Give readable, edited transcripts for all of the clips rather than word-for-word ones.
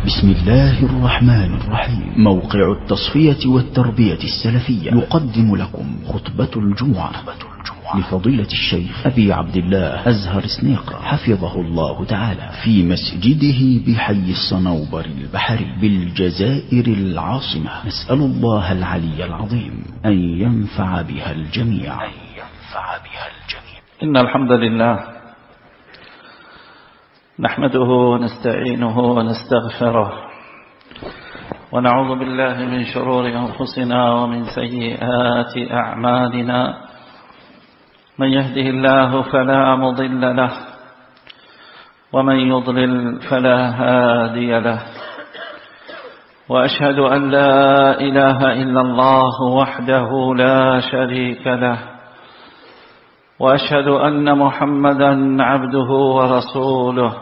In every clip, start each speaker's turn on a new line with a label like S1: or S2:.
S1: بسم الله الرحمن الرحيم. موقع التصفية والتربية السلفية يقدم لكم خطبة الجمعة لفضيلة الشيخ أبي عبد الله أزهر سنيقر حفظه الله تعالى في مسجده بحي الصنوبر البحري بالجزائر العاصمة. نسأل الله العلي العظيم أن ينفع بها الجميع.
S2: إن الحمد لله نحمده ونستعينه ونستغفره ونعوذ بالله من شرور أنفسنا ومن سيئات أعمالنا. من يهده الله فلا مضل له ومن يضلل فلا هادي له. وأشهد أن لا إله إلا الله وحده لا شريك له، وأشهد أن محمدا عبده ورسوله.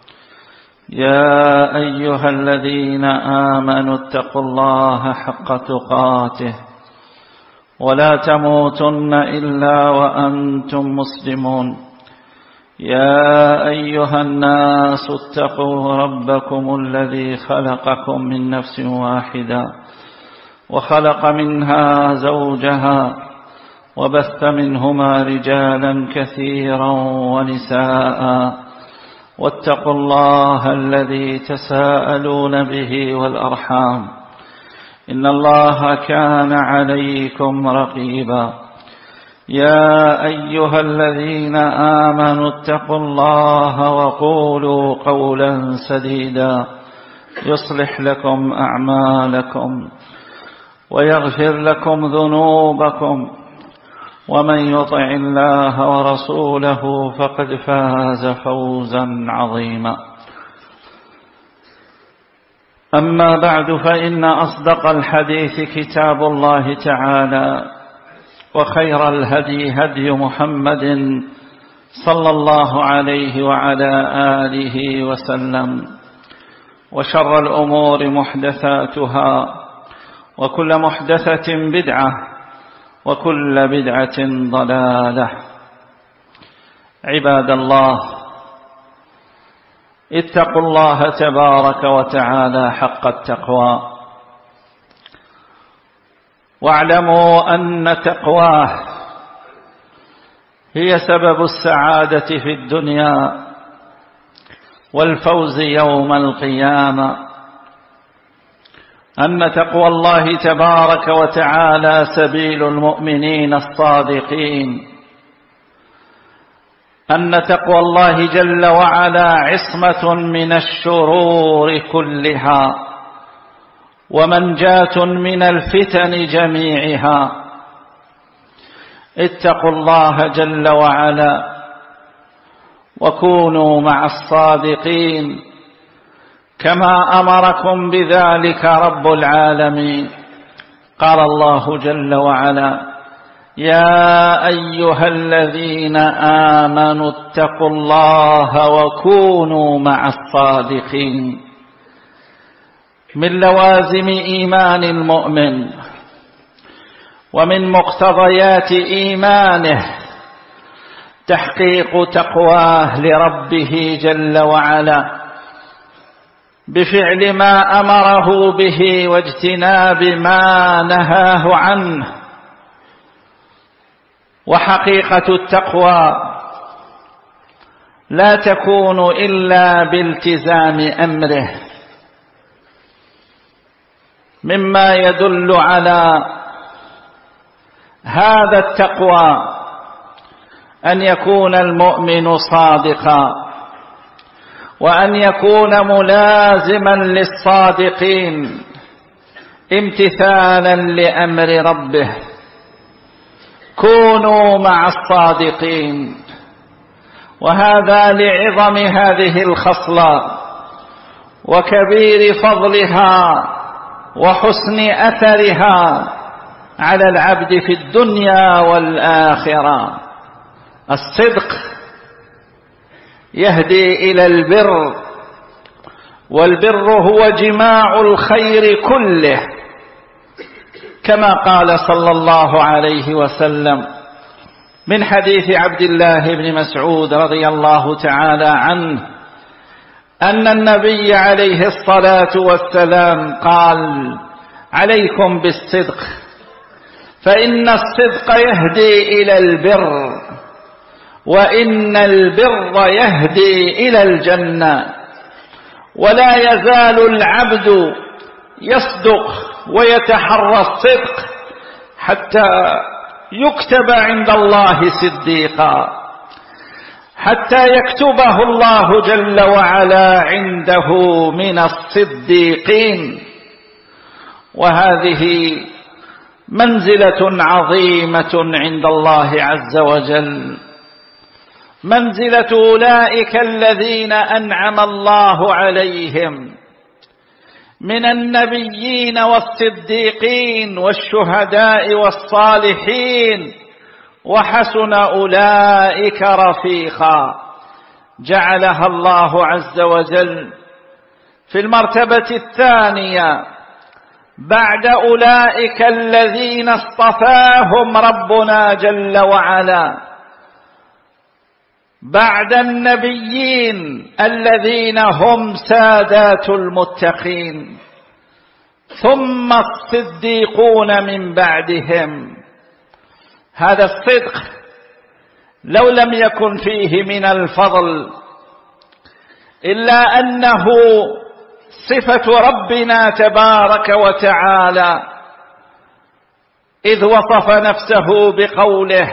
S2: يا أيها الذين آمنوا اتقوا الله حق تقاته ولا تموتن إلا وأنتم مسلمون. يا أيها الناس اتقوا ربكم الذي خلقكم من نفس واحدة وخلق منها زوجها وبث منهما رجالا كثيرا ونساء. واتقوا الله الذي تساءلون به والأرحام إن الله كان عليكم رقيبا. يا أيها الذين آمنوا اتقوا الله وقولوا قولا سديدا يصلح لكم أعمالكم ويغفر لكم ذنوبكم، ومن يطع الله ورسوله فقد فاز فوزا عظيما. أما بعد، فإن أصدق الحديث كتاب الله تعالى، وخير الهدي هدي محمد صلى الله عليه وعلى آله وسلم، وشر الأمور محدثاتها، وكل محدثة بدعة، وكل بدعة ضلالة. عباد الله، اتقوا الله تبارك وتعالى حق التقوى، واعلموا أن تقواه هي سبب السعادة في الدنيا والفوز يوم القيامة. أن تقوى الله تبارك وتعالى سبيل المؤمنين الصادقين. أن تقوى الله جل وعلا عصمة من الشرور كلها، ومنجاة من الفتن جميعها. اتقوا الله جل وعلا وكونوا مع الصادقين كما أمركم بذلك رب العالمين. قال الله جل وعلا: يا أيها الذين آمنوا اتقوا الله وكونوا مع الصادقين. من لوازم إيمان المؤمن ومن مقتضيات إيمانه تحقيق تقواه لربه جل وعلا بفعل ما أمره به واجتناب ما نهاه عنه. وحقيقة التقوى لا تكون إلا بالتزام أمره. مما يدل على هذا التقوى أن يكون المؤمن صادقا، وأن يكون ملازما للصادقين امتثالا لأمر ربه. كونوا مع الصادقين. وهذا لعظم هذه الخصلة وكبير فضلها وحسن أثرها على العبد في الدنيا والآخرة. الصدق يهدي إلى البر، والبر هو جماع الخير كله، كما قال صلى الله عليه وسلم من حديث عبد الله بن مسعود رضي الله تعالى عنه: أن النبي عليه الصلاة والسلام قال: عليكم بالصدق، فإن الصدق يهدي إلى البر، وإن البر يهدي إلى الجنة. ولا يزال العبد يصدق ويتحرى الصدق حتى يكتب عند الله صديقا، حتى يكتبه الله جل وعلا عنده من الصديقين. وهذه منزلة عظيمة عند الله عز وجل، منزلة أولئك الذين أنعم الله عليهم من النبيين والصديقين والشهداء والصالحين، وحسن أولئك رفيقا. جعلها الله عز وجل في المرتبة الثانية بعد أولئك الذين اصطفاهم ربنا جل وعلا، بعد النبيين الذين هم سادات المتقين، ثم الصديقون من بعدهم. هذا الصدق لو لم يكن فيه من الفضل إلا أنه صفة ربنا تبارك وتعالى، إذ وصف نفسه بقوله: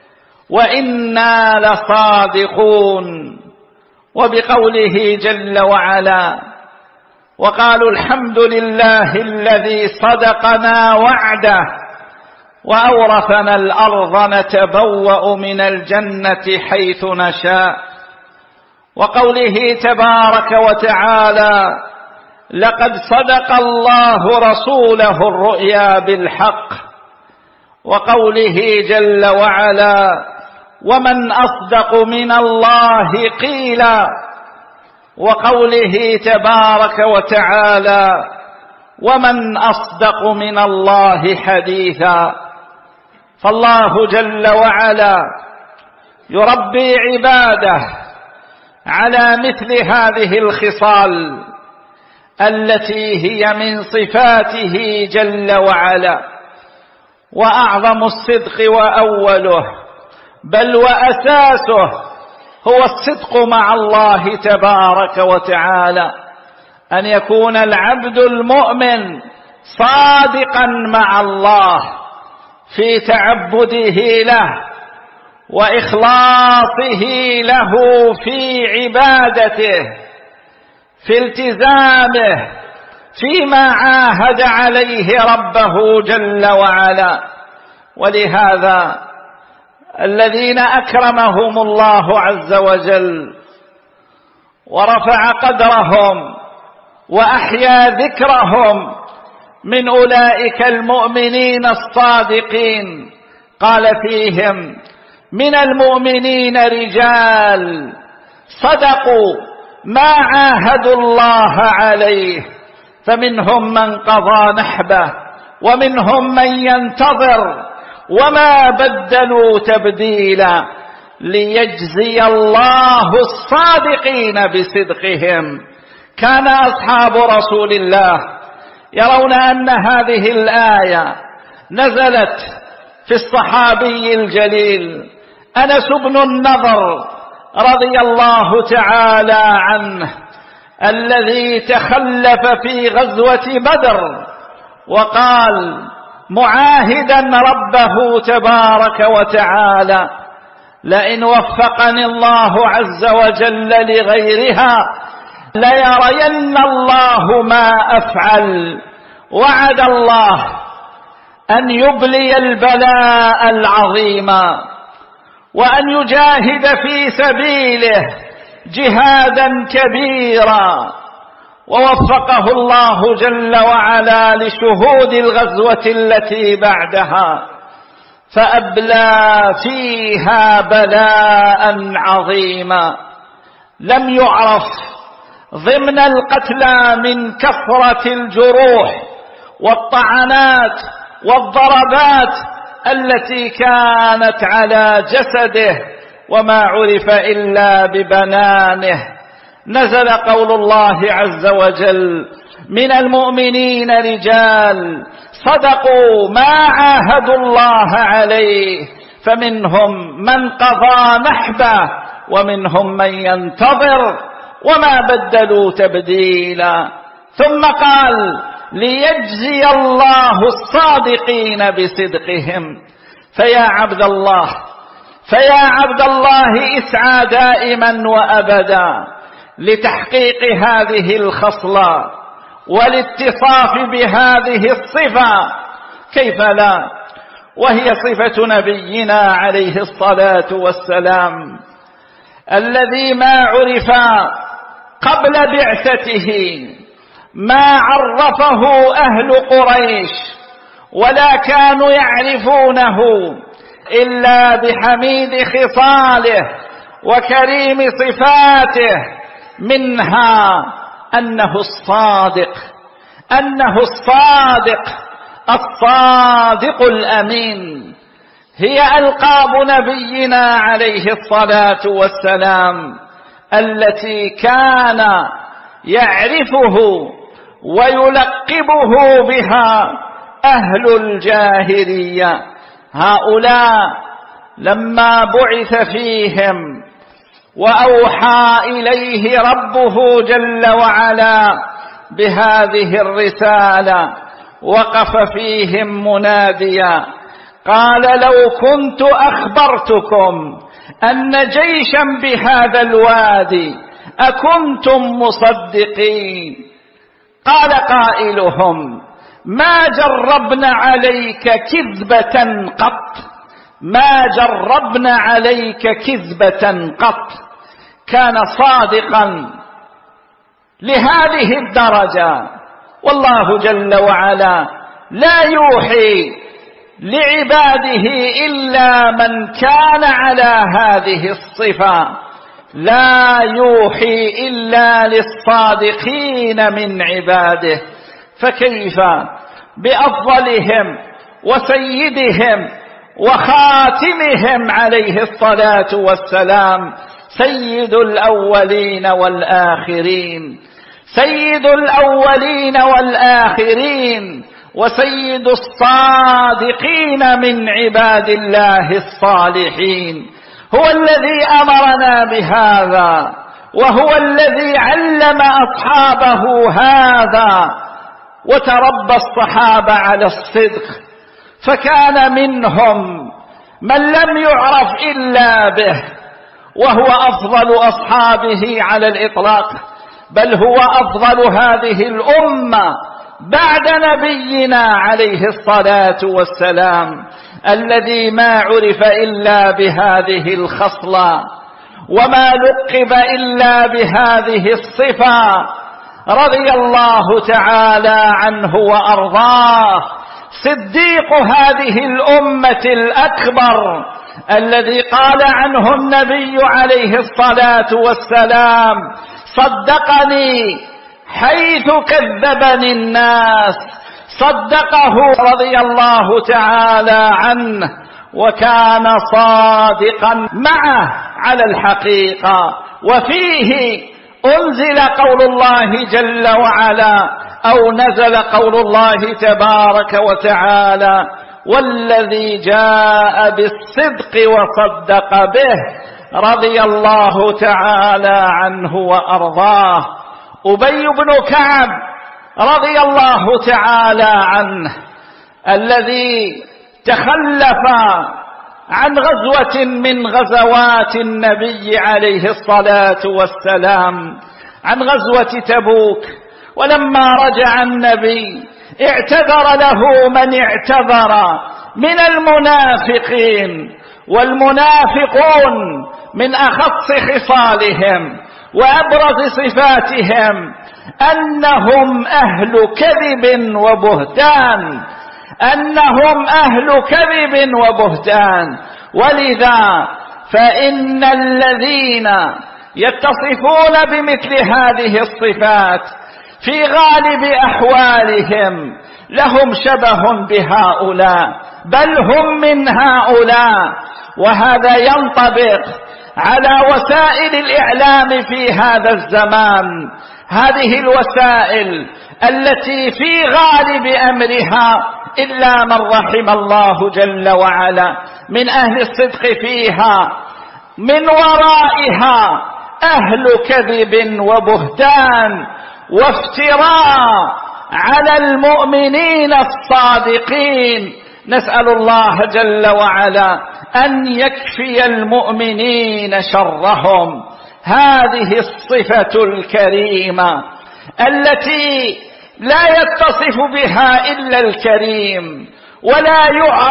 S2: وإنا لصادقون، وبقوله جل وعلا: وقالوا الحمد لله الذي صدقنا وعده وأورثنا الأرض نتبوأ من الجنة حيث نشاء. وقوله تبارك وتعالى: لقد صدق الله رسوله الرؤيا بالحق. وقوله جل وعلا: ومن أصدق من الله قيلا. وقوله تبارك وتعالى: ومن أصدق من الله حديثا. فالله جل وعلا يربي عباده على مثل هذه الخصال التي هي من صفاته جل وعلا. وأعظم الصدق وأوله بل وأساسه هو الصدق مع الله تبارك وتعالى، أن يكون العبد المؤمن صادقا مع الله في تعبده له وإخلاصه له في عبادته، في التزامه فيما عاهد عليه ربه جل وعلا. ولهذا الذين أكرمهم الله عز وجل ورفع قدرهم وأحيا ذكرهم من أولئك المؤمنين الصادقين، قال فيهم: من المؤمنين رجال صدقوا ما عاهدوا الله عليه، فمنهم من قضى نحبه ومنهم من ينتظر وما بدلوا تبديلا، ليجزي الله الصادقين بصدقهم. كان أصحاب رسول الله يرون أن هذه الآية نزلت في الصحابي الجليل أنس بن النضر رضي الله تعالى عنه، الذي تخلف في غزوة بدر وقال معاهدا ربه تبارك وتعالى: لئن وفقني الله عز وجل لغيرها ليرين الله ما أفعل. وعد الله أن يبلي البلاء العظيم وأن يجاهد في سبيله جهادا كبيرا، ووفقه الله جل وعلا لشهود الغزوة التي بعدها، فأبلى فيها بلاء عظيما لم يعرف ضمن القتلى من كثرة الجروح والطعنات والضربات التي كانت على جسده، وما عرف إلا ببنانه نزل قول الله عز وجل: من المؤمنين رجال صدقوا ما عاهدوا الله عليه فمنهم من قضى نحبه ومنهم من ينتظر وما بدلوا تبديلا. ثم قال: ليجزي الله الصادقين بصدقهم. فيا عبد الله اسعى دائما وأبدا لتحقيق هذه الخصلة والاتصاف بهذه الصفة، كيف لا، وهي صفة نبينا عليه الصلاة والسلام، الذي ما عرف قبل بعثته، ما عرفه أهل قريش ولا كانوا يعرفونه إلا بحميد خصاله وكريم صفاته، منها أنه الصادق الأمين. هي ألقاب نبينا عليه الصلاة والسلام التي كان يعرفه ويلقبه بها أهل الجاهلية. هؤلاء لما بعث فيهم وأوحى إليه ربه جل وعلا بهذه الرسالة وقف فيهم مناديا قال: لو كنت أخبرتكم أن جيشا بهذا الوادي أكنتم مصدقين؟ قال قائلهم: ما جربنا عليك كذبة قط. كان صادقا لهذه الدرجة. والله جل وعلا لا يوحي لعباده إلا من كان على هذه الصفة، لا يوحي إلا للصادقين من عباده. فكيف بأفضلهم وسيدهم وخاتمهم عليه الصلاة والسلام، سيد الأولين والآخرين وسيد الصادقين من عباد الله الصالحين. هو الذي أمرنا بهذا، وهو الذي علم أصحابه هذا، وتربى الصحابة على الصدق، فكان منهم من لم يعرف إلا به، وهو أفضل أصحابه على الإطلاق، بل هو أفضل هذه الأمة بعد نبينا عليه الصلاة والسلام، الذي ما عرف إلا بهذه الخصلة وما لقب إلا بهذه الصفة، رضي الله تعالى عنه وأرضاه، صديق هذه الأمة الأكبر، الذي قال عنه النبي عليه الصلاة والسلام: صدقني حيث كذبني الناس. صدقه رضي الله تعالى عنه، وكان صادقا معه على الحقيقة. وفيه أنزل قول الله جل وعلا، أو نزل قول الله تبارك وتعالى: والذي جاء بالصدق وصدق به، رضي الله تعالى عنه وأرضاه. أبي بن كعب رضي الله تعالى عنه، الذي تخلف عن غزوة من غزوات النبي عليه الصلاة والسلام، عن غزوة تبوك، ولما رجع النبي اعتذر له من اعتذر من المنافقين، والمنافقون من أخص خصالهم وأبرز صفاتهم أنهم أهل كذب وبهتان. ولذا فإن الذين يتصفون بمثل هذه الصفات في غالب أحوالهم لهم شبه بهؤلاء، بل هم من هؤلاء. وهذا ينطبق على وسائل الإعلام في هذا الزمان. هذه الوسائل التي في غالب أمرها إلا من رحم الله جل وعلا من أهل الصدق فيها، من ورائها أهل كذب وبهتان وافتراء على المؤمنين الصادقين. نسأل الله جل وعلا أن يكفي المؤمنين شرهم. هذه الصفة الكريمة التي لا يتصف بها إلا الكريم، ولا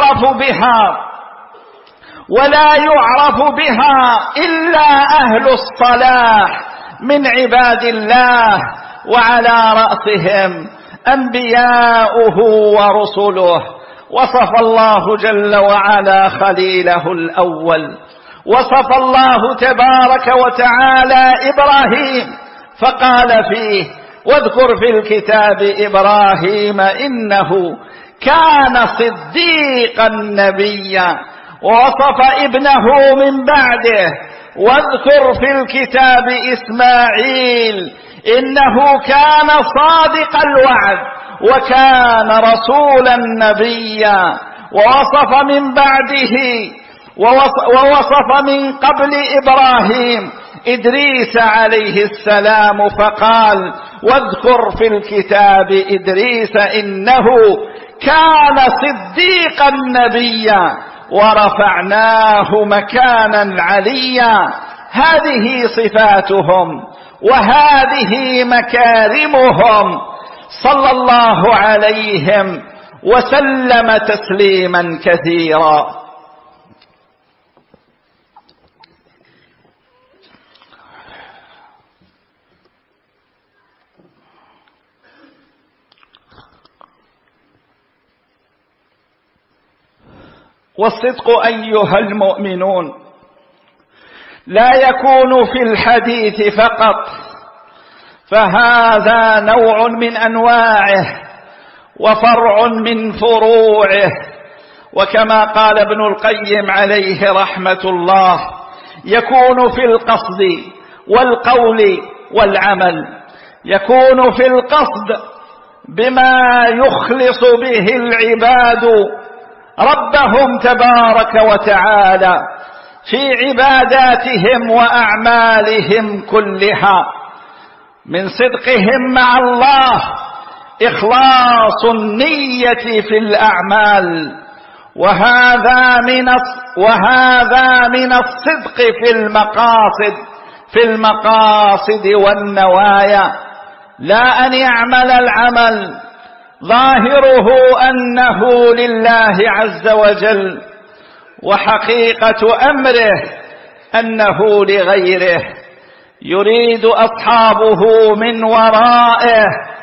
S2: يعرف بها إلا أهل الصلاح من عباد الله، وعلى رأسهم أنبياؤه ورسله. وصف الله جل وعلا خليله الأول، وصف الله تبارك وتعالى إبراهيم فقال فيه: واذكر في الكتاب إبراهيم إنه كان صديقا نبيا. ووصف ابنه من بعده: واذكر في الكتاب إسماعيل إنه كان صادق الوعد وكان رسولا نبيا. ووصف من بعده ووصف من قبل إبراهيم إدريس عليه السلام فقال: واذكر في الكتاب إدريس إنه كان صديقا نبيا ورفعناه مكانا عليا. هذه صفاتهم وهذه مكارمهم، صلى الله عليهم وسلم تسليما كثيرا. والصدق أيها المؤمنون لا يكون في الحديث فقط، فهذا نوع من أنواعه وفرع من فروعه. وكما قال ابن القيم عليه رحمة الله: يكون في القصد والقول والعمل. يكون في القصد بما يخلص به العباد ربهم تبارك وتعالى في عباداتهم وأعمالهم كلها، من صدقهم مع الله، إخلاص النية في الأعمال. وهذا من الصدق في المقاصد والنوايا، لا أن يعمل العمل ظاهره أنه لله عز وجل وحقيقة أمره أنه لغيره. يريد أصحابه من ورائه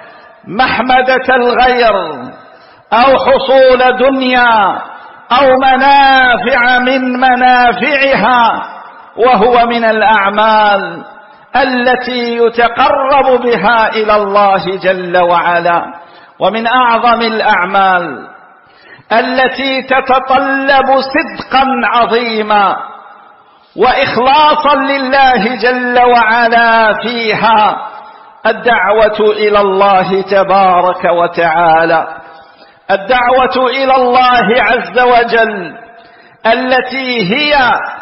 S2: محمدة الغير أو حصول دنيا أو منافع من منافعها، وهو من الأعمال التي يتقرب بها إلى الله جل وعلا. ومن أعظم الأعمال التي تتطلب صدقا عظيما وإخلاصا لله جل وعلا فيها الدعوة إلى الله تبارك وتعالى، الدعوة إلى الله عز وجل، التي هي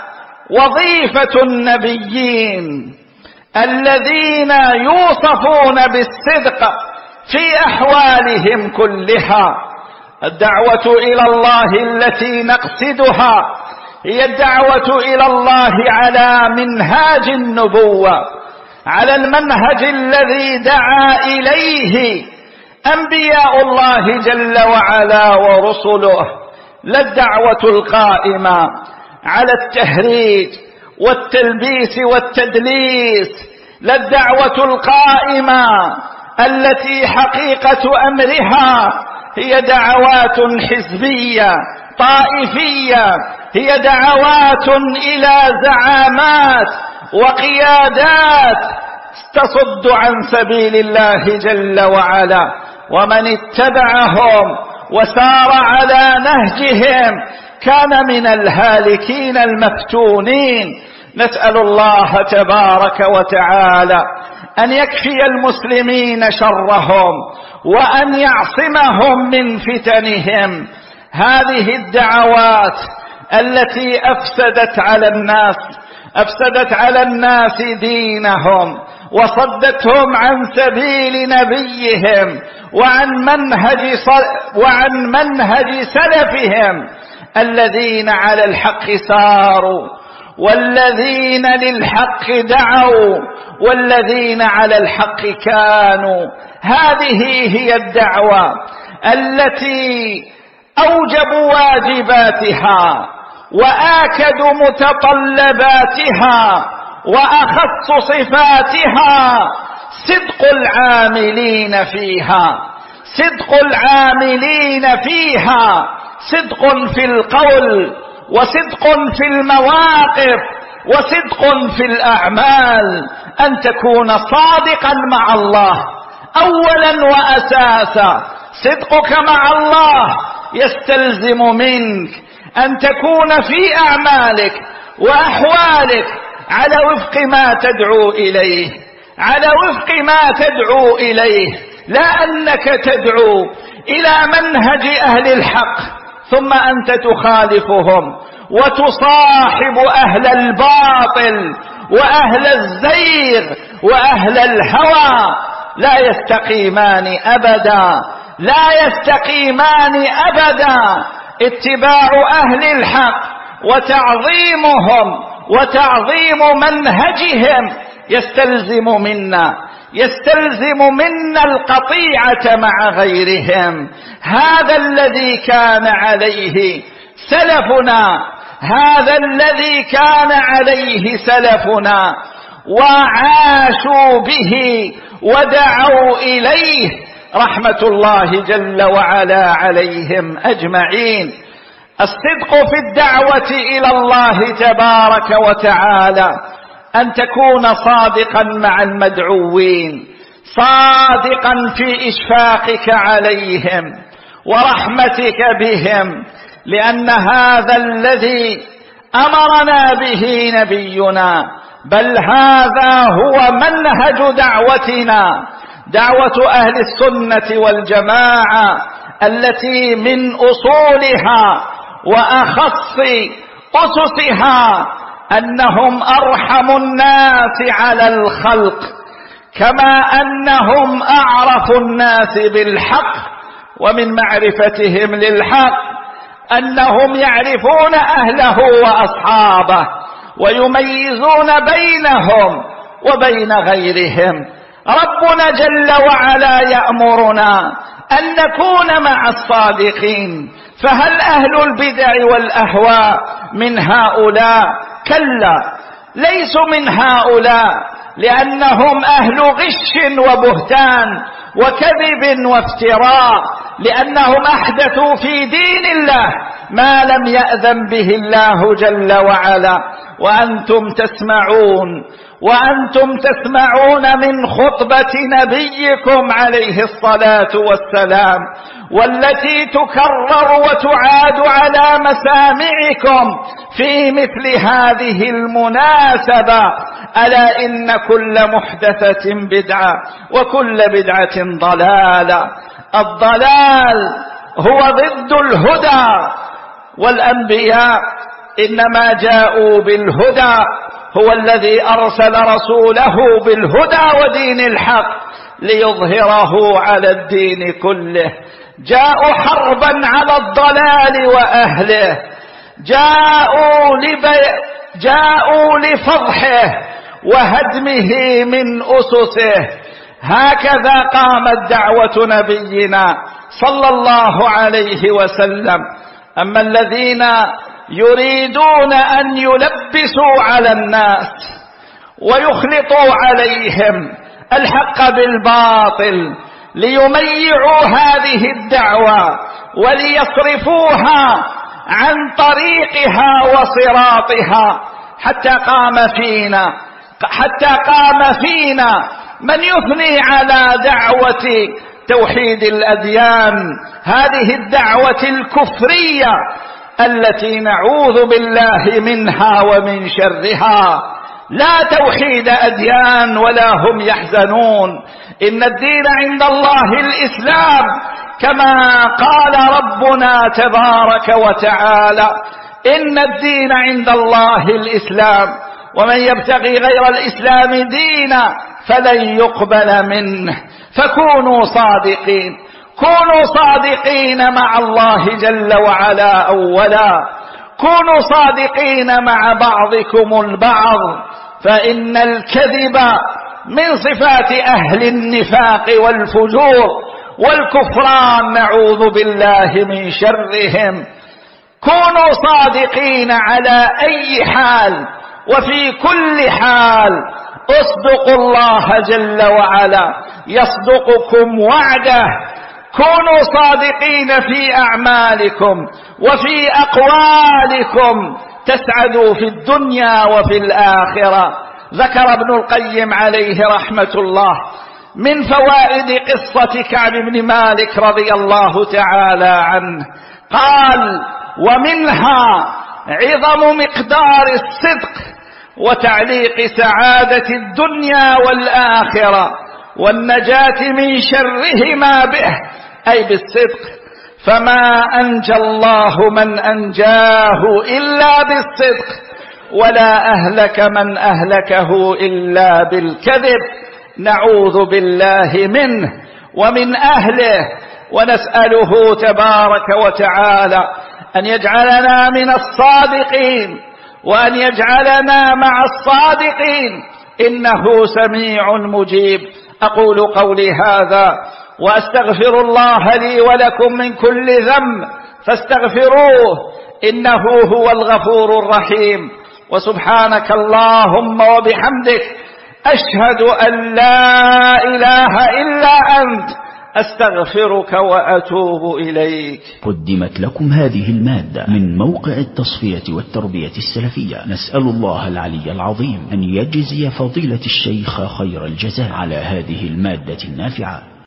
S2: وظيفة النبيين الذين يوصفون بالصدق في أحوالهم كلها. الدعوة إلى الله التي نقصدها هي الدعوة إلى الله على منهاج النبوة، على المنهج الذي دعا إليه أنبياء الله جل وعلا ورسله، لا الدعوة القائمة على التهريج والتلبيس والتدليس، لا الدعوة القائمة التي حقيقة أمرها هي دعوات حزبية طائفية، هي دعوات إلى زعامات وقيادات تصد عن سبيل الله جل وعلا. ومن اتبعهم وسار على نهجهم كان من الهالكين المفتونين. نسأل الله تبارك وتعالى أن يكفي المسلمين شرهم وأن يعصمهم من فتنهم. هذه الدعوات التي أفسدت على الناس دينهم وصدتهم عن سبيل نبيهم وعن منهج سلفهم الذين على الحق ساروا والذين للحق دعوا والذين على الحق كانوا. هذه هي الدعوة التي أوجبوا واجباتها وآكدوا متطلباتها وأخص صفاتها صدق العاملين فيها، صدق في القول وصدق في المواقف وصدق في الأعمال. أن تكون صادقا مع الله أولا وأساسا. صدقك مع الله يستلزم منك أن تكون في أعمالك وأحوالك على وفق ما تدعو إليه، لا أنك تدعو إلى منهج أهل الحق ثم أنت تخالفهم وتصاحب أهل الباطل وأهل الزيغ وأهل الهوى. لا يستقيمان أبدا. اتباع أهل الحق وتعظيمهم وتعظيم منهجهم يستلزم منا القطيعة مع غيرهم. هذا الذي كان عليه سلفنا وعاشوا به ودعوا إليه رحمة الله جل وعلا عليهم أجمعين. الصدق في الدعوة إلى الله تبارك وتعالى أن تكون صادقا مع المدعوين، صادقا في إشفاقك عليهم ورحمتك بهم، لأن هذا الذي أمرنا به نبينا، بل هذا هو منهج دعوتنا، دعوة أهل السنة والجماعة التي من أصولها وأخص أسسها أنهم أرحم الناس على الخلق، كما أنهم أعرف الناس بالحق، ومن معرفتهم للحق أنهم يعرفون أهله وأصحابه ويميزون بينهم وبين غيرهم. ربنا جل وعلا يأمرنا أن نكون مع الصادقين، فهل أهل البدع والأهواء من هؤلاء؟ كلا، ليسوا من هؤلاء، لأنهم أهل غش وبهتان وكذب وافتراء، لأنهم أحدثوا في دين الله ما لم يأذن به الله جل وعلا. وأنتم تسمعون من خطبة نبيكم عليه الصلاة والسلام، والتي تكرر وتعاد على مسامعكم في مثل هذه المناسبة: ألا إن كل محدثة بدعة وكل بدعة ضلالة. الضلال هو ضد الهدى، والأنبياء إنما جاءوا بالهدى، هو الذي أرسل رسوله بالهدى ودين الحق ليظهره على الدين كله. جاءوا حربا على الضلال وأهله، جاءوا لفضحه وهدمه من أسسه. هكذا قامت دعوة نبينا صلى الله عليه وسلم. أما الذين يريدون أن يلبسوا على الناس ويخلطوا عليهم الحق بالباطل ليميعوا هذه الدعوة وليصرفوها عن طريقها وصراطها، حتى قام فينا من يثني على دعوة توحيد الأديان، هذه الدعوة الكفرية التي نعوذ بالله منها ومن شرها. لا توحيد أديان ولا هم يحزنون. إن الدين عند الله الإسلام، كما قال ربنا تبارك وتعالى: إن الدين عند الله الإسلام ومن يبتغي غير الإسلام دينا فلن يقبل منه. فكونوا صادقين، كونوا صادقين مع الله جل وعلا أولا، كونوا صادقين مع بعضكم البعض، فإن الكذب من صفات أهل النفاق والفجور والكفران، نعوذ بالله من شرهم. كونوا صادقين على أي حال وفي كل حال. اصدقوا الله جل وعلا يصدقكم وعده. كونوا صادقين في أعمالكم وفي أقوالكم تسعدوا في الدنيا وفي الآخرة. ذكر ابن القيم عليه رحمة الله من فوائد قصة كعب بن مالك رضي الله تعالى عنه، قال: ومنها عظم مقدار الصدق وتعليق سعادة الدنيا والآخرة والنجاة من شرهما به، أي بالصدق. فما أنجى الله من أنجاه إلا بالصدق، ولا أهلك من أهلكه إلا بالكذب. نعوذ بالله منه ومن أهله، ونسأله تبارك وتعالى أن يجعلنا من الصادقين وأن يجعلنا مع الصادقين، إنه سميع مجيب. أقول قولي هذا وأستغفر الله لي ولكم من كل ذنب فاستغفروه إنه هو الغفور الرحيم. وسبحانك اللهم وبحمدك أشهد أن لا إله إلا أنت أستغفرك وأتوب إليك.
S1: قدمت لكم هذه المادة من موقع التصفية والتربية السلفية. نسأل الله العلي العظيم أن يجزي فضيلة الشيخ خير الجزاء على هذه المادة النافعة.